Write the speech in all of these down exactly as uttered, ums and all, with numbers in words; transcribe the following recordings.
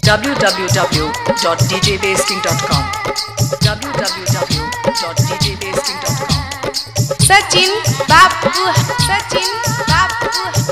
w w w dot d j basking dot com w w w dot d j basking dot com Sachin बापू सचिन बापू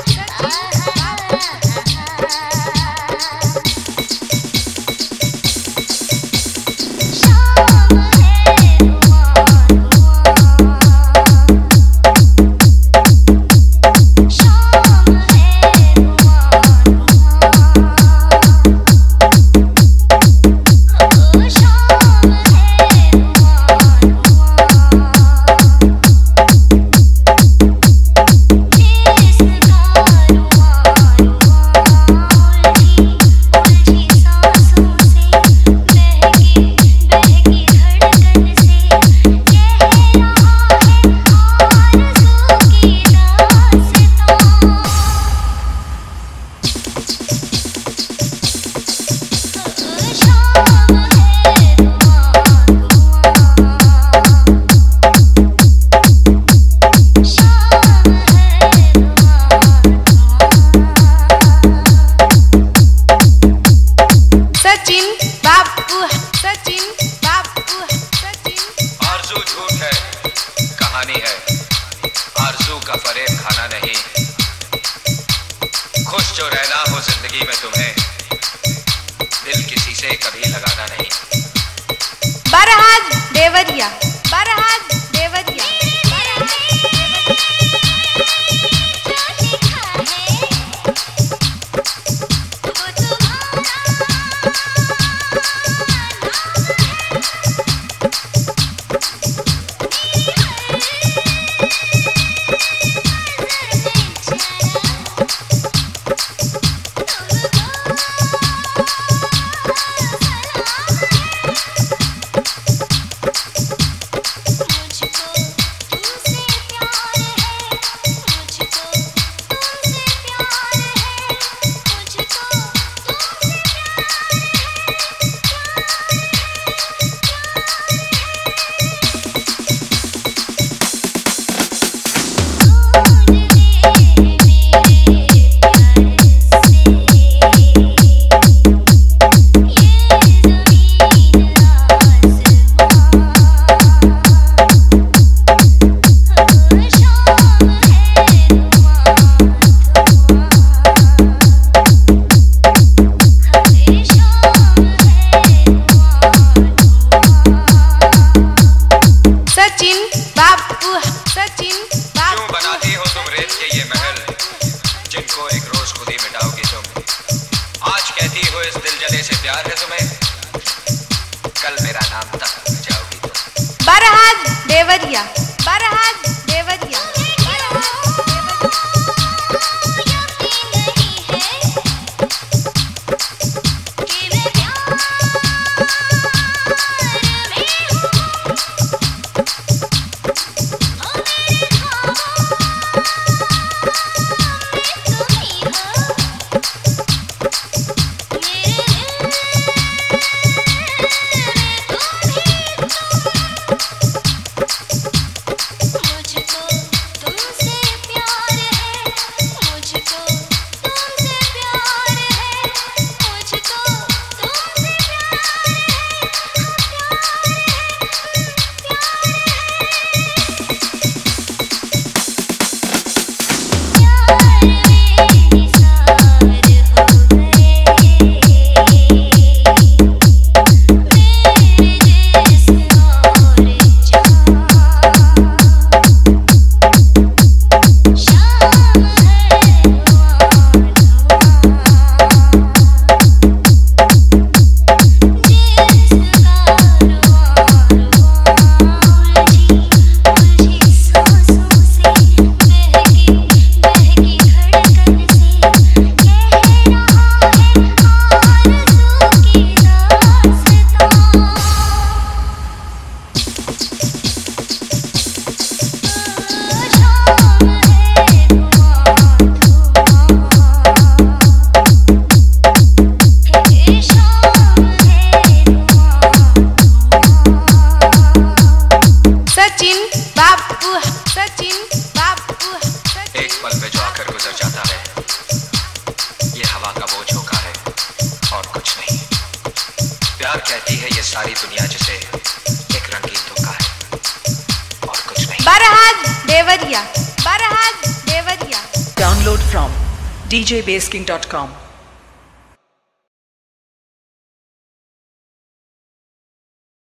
सचिन बापू सचिन बापू सचिन आरज़ू झूठ है, कहानी है। आरज़ू का फरेब खाना नहीं। खुश जो रहना हो जिंदगी में तुम्हें, दिल किसी से कभी लगाना नहीं। बरहाज देवरिया बरहाज देवरिया सचिन बापू सचिन क्यों बनाती हो तुम रेत के ये महल, जिनको एक रोज खुद ही मिटाओगी तुम। आज कहती हो इस दिल जले से प्यार है तुम्हें, कल मेरा नाम तक भूल जाओगी तुम। बरहाज देवरिया बरहाज देवरिया मुझ कहती है ये सारी दुनिया जिसे एक रंगीन धोखा है और कुछ नहीं। बरहाज Deoria, बरहाज Deoria. Download from d j base king dot com.